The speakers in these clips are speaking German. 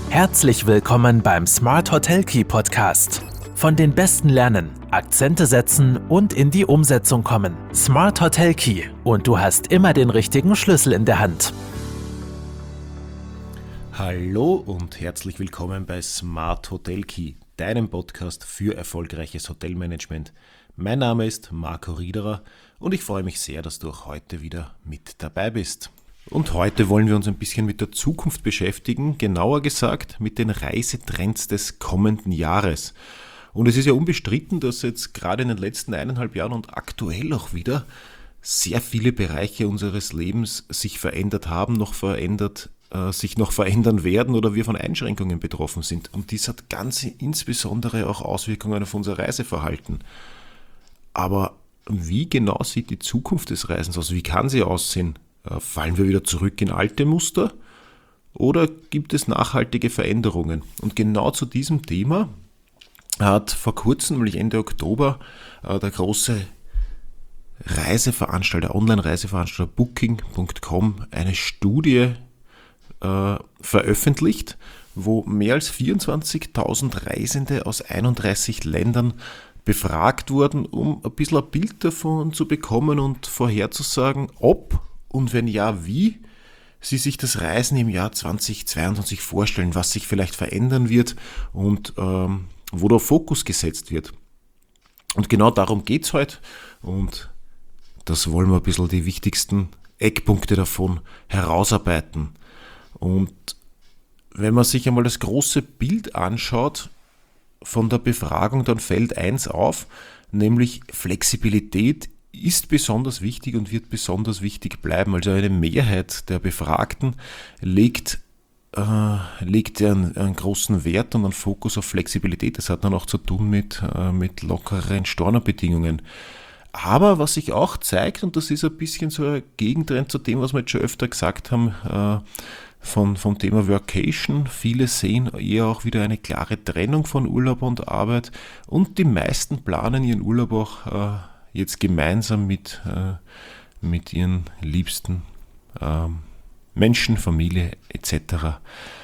Herzlich willkommen beim Smart Hotel Key Podcast. Von den Besten lernen, Akzente setzen und in die Umsetzung kommen. Smart Hotel Key und du hast immer den richtigen Schlüssel in der Hand. Hallo und herzlich willkommen bei Smart Hotel Key, deinem Podcast für erfolgreiches Hotelmanagement. Mein Name ist Marco Riederer und ich freue mich sehr, dass du auch heute wieder mit dabei bist. Und heute wollen wir uns ein bisschen mit der Zukunft beschäftigen, genauer gesagt mit den Reisetrends des kommenden Jahres. Und es ist ja unbestritten, dass jetzt gerade in den letzten 1,5 Jahren und aktuell auch wieder sehr viele Bereiche unseres Lebens sich verändert haben, sich noch verändern werden oder wir von Einschränkungen betroffen sind. Und dies hat ganz insbesondere auch Auswirkungen auf unser Reiseverhalten. Aber wie genau sieht die Zukunft des Reisens aus? Wie kann sie aussehen? Fallen wir wieder zurück in alte Muster oder gibt es nachhaltige Veränderungen? Und genau zu diesem Thema hat vor kurzem, nämlich Ende Oktober, der große Online-Reiseveranstalter Booking.com eine Studie veröffentlicht, wo mehr als 24.000 Reisende aus 31 Ländern befragt wurden, um ein bisschen ein Bild davon zu bekommen und vorherzusagen, ob und wenn ja, wie sie sich das Reisen im Jahr 2022 vorstellen, was sich vielleicht verändern wird und wo der Fokus gesetzt wird. Und genau darum geht es heute und das wollen wir ein bisschen die wichtigsten Eckpunkte davon herausarbeiten. Und wenn man sich einmal das große Bild anschaut von der Befragung, dann fällt eins auf, nämlich Flexibilität ist besonders wichtig und wird besonders wichtig bleiben. Also eine Mehrheit der Befragten legt einen großen Wert und einen Fokus auf Flexibilität. Das hat dann auch zu tun mit lockeren Stornobedingungen. Aber was sich auch zeigt, und das ist ein bisschen so ein Gegentrend zu dem, was wir jetzt schon öfter gesagt haben, vom Thema Workation. Viele sehen eher auch wieder eine klare Trennung von Urlaub und Arbeit und die meisten planen ihren Urlaub auch jetzt gemeinsam mit ihren Liebsten, Menschen, Familie etc.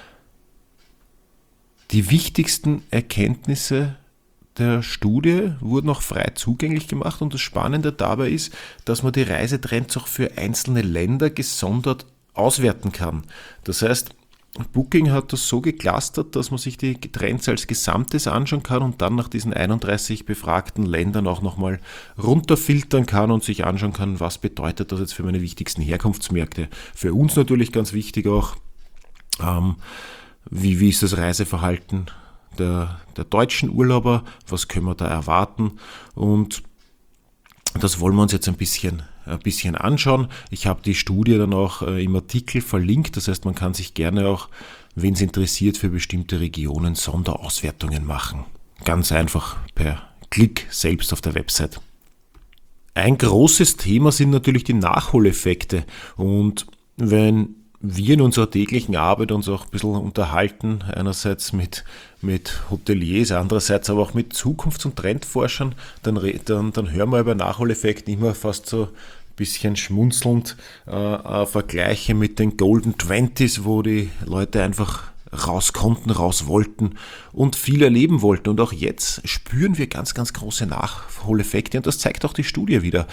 Die wichtigsten Erkenntnisse der Studie wurden auch frei zugänglich gemacht und das Spannende dabei ist, dass man die Reisetrends auch für einzelne Länder gesondert auswerten kann. Das heißt, Booking hat das so geclustert, dass man sich die Trends als Gesamtes anschauen kann und dann nach diesen 31 befragten Ländern auch nochmal runterfiltern kann und sich anschauen kann, was bedeutet das jetzt für meine wichtigsten Herkunftsmärkte. Für uns natürlich ganz wichtig auch, wie ist das Reiseverhalten der deutschen Urlauber, was können wir da erwarten und das wollen wir uns jetzt ein bisschen anschauen. Ich habe die Studie dann auch im Artikel verlinkt, das heißt, man kann sich gerne auch, wenn es interessiert, für bestimmte Regionen Sonderauswertungen machen. Ganz einfach per Klick selbst auf der Website. Ein großes Thema sind natürlich die Nachholeffekte und wenn wir in unserer täglichen Arbeit uns auch ein bisschen unterhalten, einerseits mit Hoteliers, andererseits aber auch mit Zukunfts- und Trendforschern, dann hören wir über Nachholeffekte immer fast so ein bisschen schmunzelnd Vergleiche mit den Golden Twenties, wo die Leute einfach raus konnten, raus wollten und viel erleben wollten. Und auch jetzt spüren wir ganz, ganz große Nachholeffekte und das zeigt auch die Studie wieder.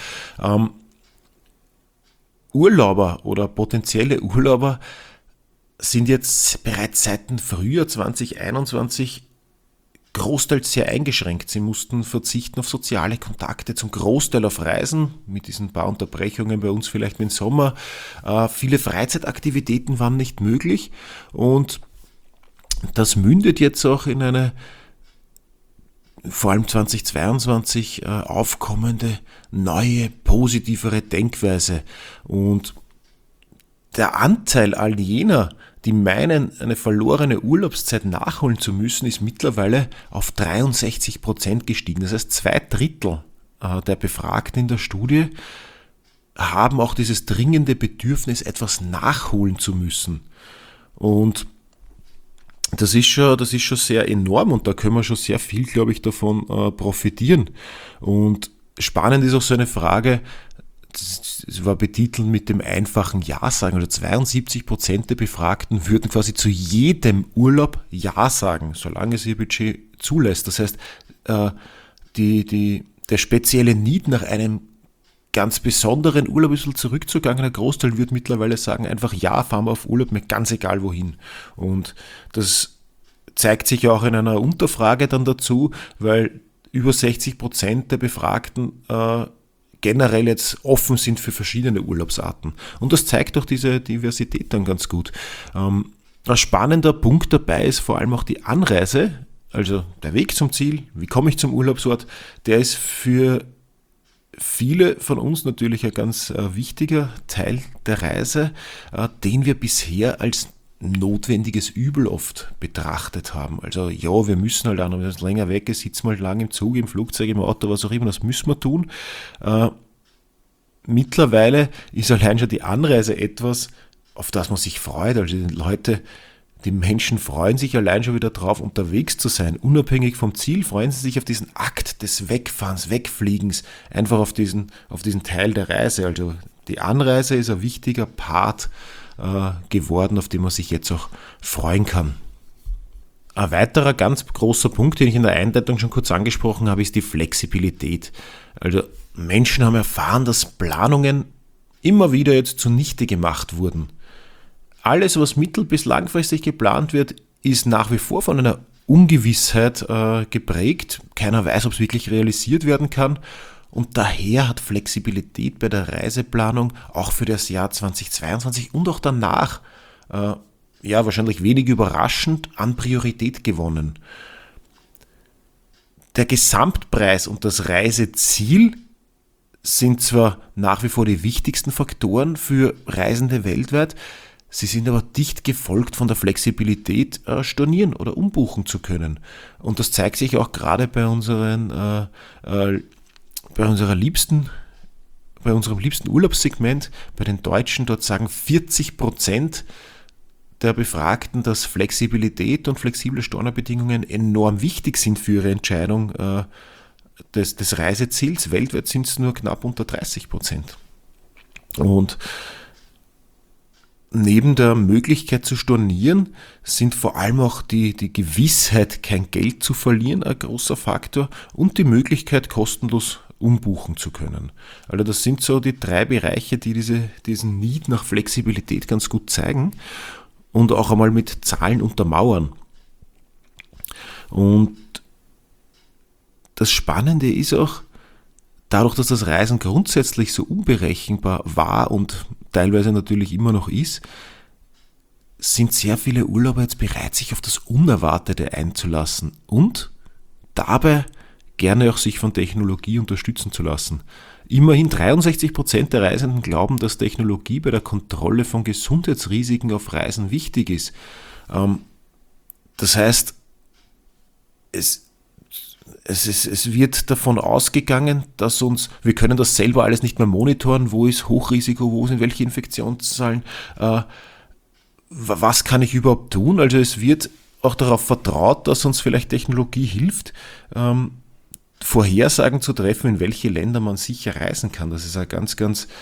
Urlauber oder potenzielle Urlauber sind jetzt bereits seit dem Frühjahr 2021 großteils sehr eingeschränkt. Sie mussten verzichten auf soziale Kontakte, zum Großteil auf Reisen, mit diesen paar Unterbrechungen bei uns vielleicht im Sommer. Viele Freizeitaktivitäten waren nicht möglich und das mündet jetzt auch in eine vor allem 2022 aufkommende, neue, positivere Denkweise. Und der Anteil all jener, die meinen, eine verlorene Urlaubszeit nachholen zu müssen, ist mittlerweile auf 63% gestiegen. Das heißt, 2/3 der Befragten in der Studie haben auch dieses dringende Bedürfnis, etwas nachholen zu müssen. Und das ist schon sehr enorm und da können wir schon sehr viel, glaube ich, davon profitieren. Und spannend ist auch so eine Frage, es war betitelt mit dem einfachen Ja sagen. Also 72% der Befragten würden quasi zu jedem Urlaub Ja sagen, solange es ihr Budget zulässt. Das heißt, der spezielle Need nach einem ganz besonderen Urlaub ist zurückzugegangen. Der Großteil würde mittlerweile sagen, einfach ja, fahren wir auf Urlaub, mir ganz egal wohin. Und das zeigt sich auch in einer Unterfrage dann dazu, weil über 60% der Befragten generell jetzt offen sind für verschiedene Urlaubsarten. Und das zeigt auch diese Diversität dann ganz gut. Ein spannender Punkt dabei ist vor allem auch die Anreise, also der Weg zum Ziel, wie komme ich zum Urlaubsort, der ist für viele von uns natürlich ein ganz wichtiger Teil der Reise, den wir bisher als notwendiges Übel oft betrachtet haben. Also ja, wir müssen halt auch, wenn es länger weg ist, sitzen wir halt lang im Zug, im Flugzeug, im Auto, was auch immer, das müssen wir tun. Mittlerweile ist allein schon die Anreise etwas, auf das man sich freut. Also die Menschen freuen sich allein schon wieder drauf, unterwegs zu sein. Unabhängig vom Ziel freuen sie sich auf diesen Akt des Wegfahrens, Wegfliegens, einfach auf diesen Teil der Reise. Also die Anreise ist ein wichtiger Part geworden, auf den man sich jetzt auch freuen kann. Ein weiterer ganz großer Punkt, den ich in der Einleitung schon kurz angesprochen habe, ist die Flexibilität. Also Menschen haben erfahren, dass Planungen immer wieder jetzt zunichte gemacht wurden. Alles, was mittel- bis langfristig geplant wird, ist nach wie vor von einer Ungewissheit geprägt. Keiner weiß, ob es wirklich realisiert werden kann. Und daher hat Flexibilität bei der Reiseplanung auch für das Jahr 2022 und auch danach, wahrscheinlich wenig überraschend, an Priorität gewonnen. Der Gesamtpreis und das Reiseziel sind zwar nach wie vor die wichtigsten Faktoren für Reisende weltweit, sie sind aber dicht gefolgt von der Flexibilität, stornieren oder umbuchen zu können. Und das zeigt sich auch gerade bei unserem liebsten Urlaubssegment, bei den Deutschen. Dort sagen 40% der Befragten, dass Flexibilität und flexible Stornobedingungen enorm wichtig sind für ihre Entscheidung des Reiseziels. Weltweit sind es nur knapp unter 30%. Und neben der Möglichkeit zu stornieren sind vor allem auch die Gewissheit, kein Geld zu verlieren, ein großer Faktor und die Möglichkeit, kostenlos umbuchen zu können. Also das sind so die 3 Bereiche, die diesen Need nach Flexibilität ganz gut zeigen und auch einmal mit Zahlen untermauern. Und das Spannende ist auch, dadurch, dass das Reisen grundsätzlich so unberechenbar war und teilweise natürlich immer noch ist, sind sehr viele Urlauber jetzt bereit, sich auf das Unerwartete einzulassen und dabei gerne auch sich von Technologie unterstützen zu lassen. Immerhin 63% der Reisenden glauben, dass Technologie bei der Kontrolle von Gesundheitsrisiken auf Reisen wichtig ist. Das heißt, es wird davon ausgegangen, dass wir können das selber alles nicht mehr monitoren, wo ist Hochrisiko, wo sind welche Infektionszahlen, was kann ich überhaupt tun? Also es wird auch darauf vertraut, dass uns vielleicht Technologie hilft, Vorhersagen zu treffen, in welche Länder man sicher reisen kann. Das ist ein ganz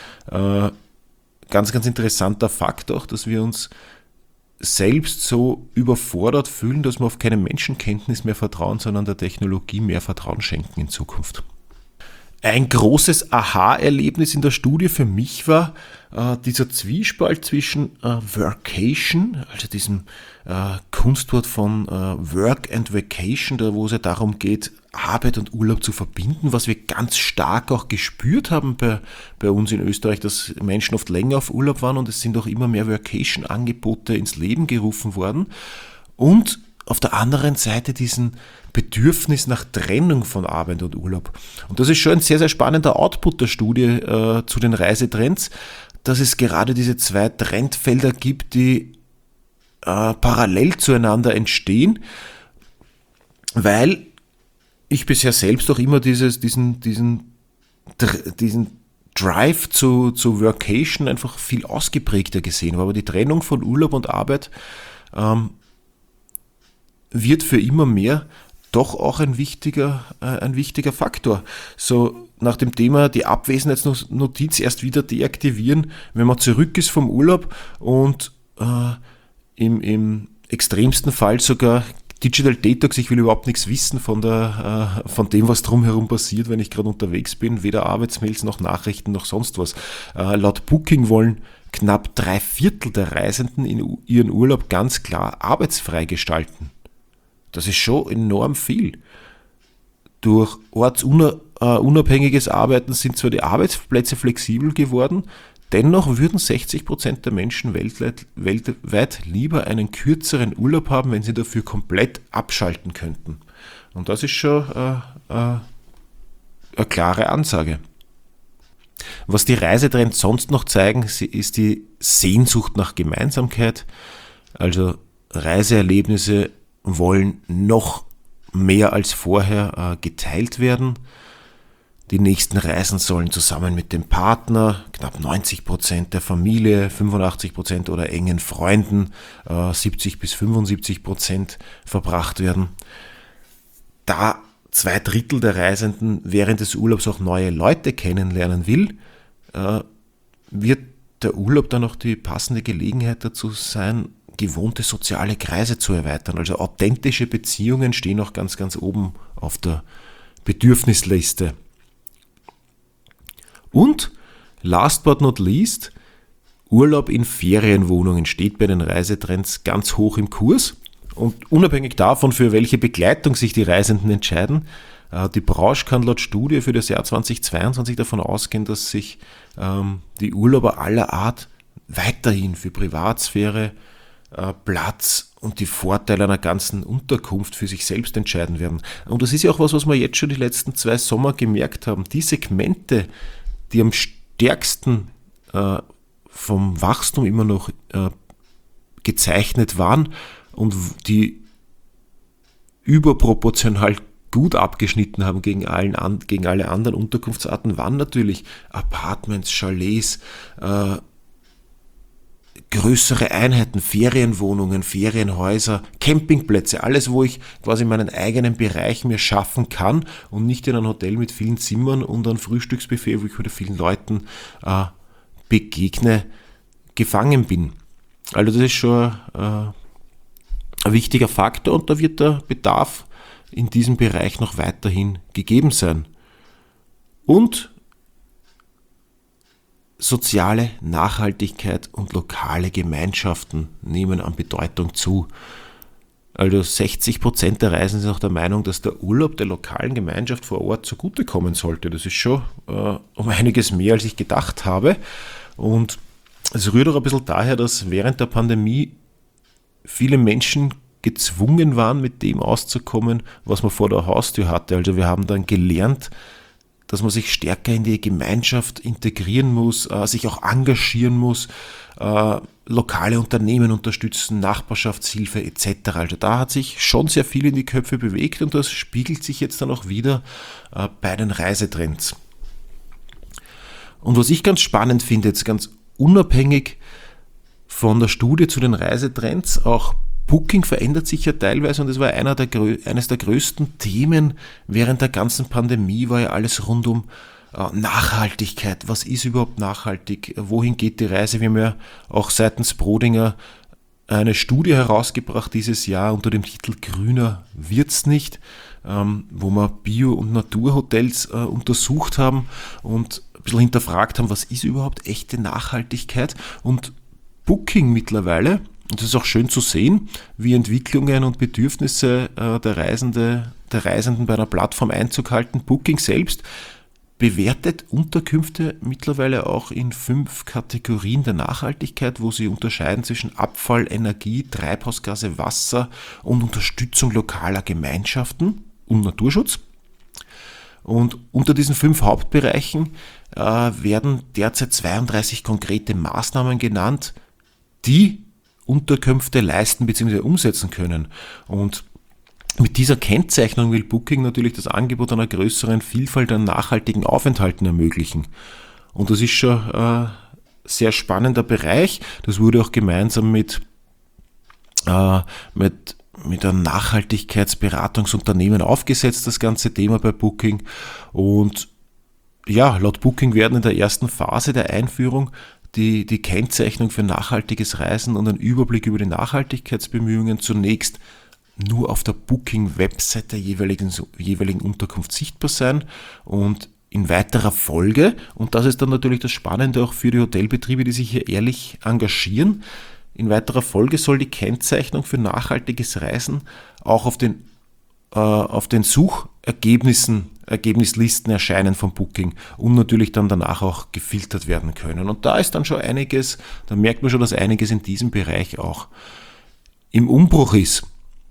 interessanter Fakt auch, dass wir uns selbst so überfordert fühlen, dass wir auf keine Menschenkenntnis mehr vertrauen, sondern der Technologie mehr Vertrauen schenken in Zukunft. Ein großes Aha-Erlebnis in der Studie für mich war dieser Zwiespalt zwischen Workation, also diesem Kunstwort von Work and Vacation, da wo es ja darum geht, Arbeit und Urlaub zu verbinden, was wir ganz stark auch gespürt haben bei uns in Österreich, dass Menschen oft länger auf Urlaub waren und es sind auch immer mehr Workation-Angebote ins Leben gerufen worden. Und auf der anderen Seite diesen Bedürfnis nach Trennung von Arbeit und Urlaub. Und das ist schon ein sehr, sehr spannender Output der Studie zu den Reisetrends, dass es gerade diese 2 Trendfelder gibt, die parallel zueinander entstehen, weil ich bisher selbst auch immer diesen Drive zu Workation einfach viel ausgeprägter gesehen habe. Aber die Trennung von Urlaub und Arbeit wird für immer mehr doch auch ein wichtiger Faktor. So nach dem Thema die Abwesenheitsnotiz erst wieder deaktivieren, wenn man zurück ist vom Urlaub und im extremsten Fall sogar Digital Detox, ich will überhaupt nichts wissen von dem, was drumherum passiert, wenn ich gerade unterwegs bin, weder Arbeitsmails noch Nachrichten noch sonst was. Laut Booking wollen knapp 3/4 der Reisenden in ihren Urlaub ganz klar arbeitsfrei gestalten. Das ist schon enorm viel. Durch ortsunabhängiges Arbeiten sind zwar die Arbeitsplätze flexibel geworden, dennoch würden 60% der Menschen weltweit lieber einen kürzeren Urlaub haben, wenn sie dafür komplett abschalten könnten. Und das ist schon eine klare Ansage. Was die Reisetrends sonst noch zeigen, ist die Sehnsucht nach Gemeinsamkeit. Also Reiseerlebnisse wollen noch mehr als vorher geteilt werden. Die nächsten Reisen sollen zusammen mit dem Partner, knapp 90% der Familie, 85% oder engen Freunden, 70-75% verbracht werden. Da 2/3 der Reisenden während des Urlaubs auch neue Leute kennenlernen will, wird der Urlaub dann auch die passende Gelegenheit dazu sein, gewohnte soziale Kreise zu erweitern. Also authentische Beziehungen stehen auch ganz, ganz oben auf der Bedürfnisliste. Und last but not least, Urlaub in Ferienwohnungen steht bei den Reisetrends ganz hoch im Kurs. Und unabhängig davon, für welche Begleitung sich die Reisenden entscheiden, die Branche kann laut Studie für das Jahr 2022 davon ausgehen, dass sich die Urlauber aller Art weiterhin für Privatsphäre, Platz und die Vorteile einer ganzen Unterkunft für sich selbst entscheiden werden. Und das ist ja auch was wir jetzt schon die letzten 2 Sommer gemerkt haben. Die Segmente, die am stärksten vom Wachstum immer noch gezeichnet waren und die überproportional gut abgeschnitten haben gegen alle anderen Unterkunftsarten, waren natürlich Apartments, Chalets, größere Einheiten, Ferienwohnungen, Ferienhäuser, Campingplätze, alles, wo ich quasi meinen eigenen Bereich mir schaffen kann und nicht in einem Hotel mit vielen Zimmern und einem Frühstücksbuffet, wo ich mit vielen Leuten begegne, gefangen bin. Also das ist schon ein wichtiger Faktor und da wird der Bedarf in diesem Bereich noch weiterhin gegeben sein. Und soziale Nachhaltigkeit und lokale Gemeinschaften nehmen an Bedeutung zu. Also 60% der Reisenden sind auch der Meinung, dass der Urlaub der lokalen Gemeinschaft vor Ort zugutekommen sollte. Das ist schon um einiges mehr, als ich gedacht habe. Und es rührt auch ein bisschen daher, dass während der Pandemie viele Menschen gezwungen waren, mit dem auszukommen, was man vor der Haustür hatte. Also wir haben dann gelernt, dass man sich stärker in die Gemeinschaft integrieren muss, sich auch engagieren muss, lokale Unternehmen unterstützen, Nachbarschaftshilfe etc. Also da hat sich schon sehr viel in die Köpfe bewegt und das spiegelt sich jetzt dann auch wieder bei den Reisetrends. Und was ich ganz spannend finde, jetzt ganz unabhängig von der Studie zu den Reisetrends, auch Booking verändert sich ja teilweise und das war eines der größten Themen während der ganzen Pandemie, war ja alles rund um Nachhaltigkeit. Was ist überhaupt nachhaltig? Wohin geht die Reise? Wir haben ja auch seitens Brodinger eine Studie herausgebracht dieses Jahr unter dem Titel Grüner wird's nicht, wo wir Bio- und Naturhotels untersucht haben und ein bisschen hinterfragt haben, was ist überhaupt echte Nachhaltigkeit? Und Booking mittlerweile, und das ist auch schön zu sehen, wie Entwicklungen und Bedürfnisse der Reisenden bei einer Plattform Einzug halten. Booking selbst bewertet Unterkünfte mittlerweile auch in 5 Kategorien der Nachhaltigkeit, wo sie unterscheiden zwischen Abfall, Energie, Treibhausgase, Wasser und Unterstützung lokaler Gemeinschaften und Naturschutz. Und unter diesen 5 Hauptbereichen werden derzeit 32 konkrete Maßnahmen genannt, die Unterkünfte leisten bzw. umsetzen können. Und mit dieser Kennzeichnung will Booking natürlich das Angebot einer größeren Vielfalt an nachhaltigen Aufenthalten ermöglichen. Und das ist schon ein sehr spannender Bereich. Das wurde auch gemeinsam mit ein Nachhaltigkeitsberatungsunternehmen aufgesetzt, das ganze Thema bei Booking. Und ja, laut Booking werden in der ersten Phase der Einführung die Kennzeichnung für nachhaltiges Reisen und ein Überblick über die Nachhaltigkeitsbemühungen zunächst nur auf der Booking-Website der jeweiligen Unterkunft sichtbar sein und in weiterer Folge, und das ist dann natürlich das Spannende auch für die Hotelbetriebe, die sich hier ehrlich engagieren, in weiterer Folge soll die Kennzeichnung für nachhaltiges Reisen auch auf den Ergebnislisten erscheinen von Booking und natürlich dann danach auch gefiltert werden können. Und da ist dann schon einiges, da merkt man schon, dass einiges in diesem Bereich auch im Umbruch ist.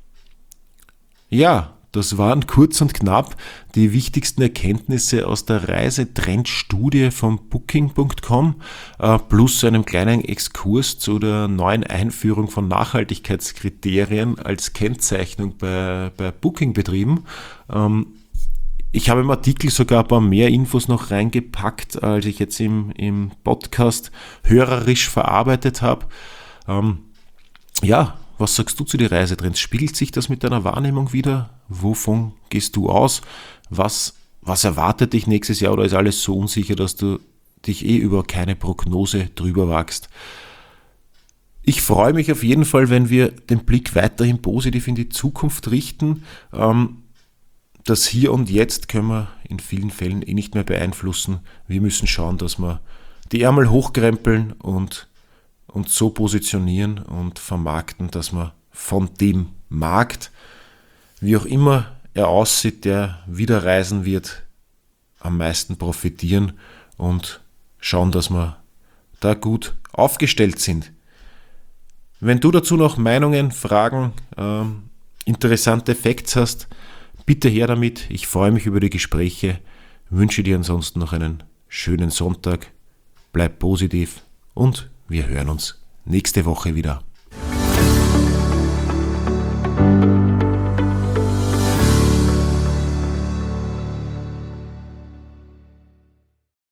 Ja, das waren kurz und knapp die wichtigsten Erkenntnisse aus der Reisetrendstudie von Booking.com plus einem kleinen Exkurs zu der neuen Einführung von Nachhaltigkeitskriterien als Kennzeichnung bei Booking-Betrieben. Ich habe im Artikel sogar ein paar mehr Infos noch reingepackt, als ich jetzt im Podcast hörerisch verarbeitet habe. Ja, was sagst du zu den Reisetrends? Spiegelt sich das mit deiner Wahrnehmung wieder? Wovon gehst du aus? Was erwartet dich nächstes Jahr oder ist alles so unsicher, dass du dich über keine Prognose drüber wagst? Ich freue mich auf jeden Fall, wenn wir den Blick weiterhin positiv in die Zukunft richten. Das Hier und Jetzt können wir in vielen Fällen nicht mehr beeinflussen. Wir müssen schauen, dass wir die Ärmel hochkrempeln und so positionieren und vermarkten, dass wir von dem Markt, wie auch immer er aussieht, der wieder reisen wird, am meisten profitieren und schauen, dass wir da gut aufgestellt sind. Wenn du dazu noch Meinungen, Fragen, interessante Facts hast, bitte her damit. Ich freue mich über die Gespräche, wünsche dir ansonsten noch einen schönen Sonntag, bleib positiv und wir hören uns nächste Woche wieder.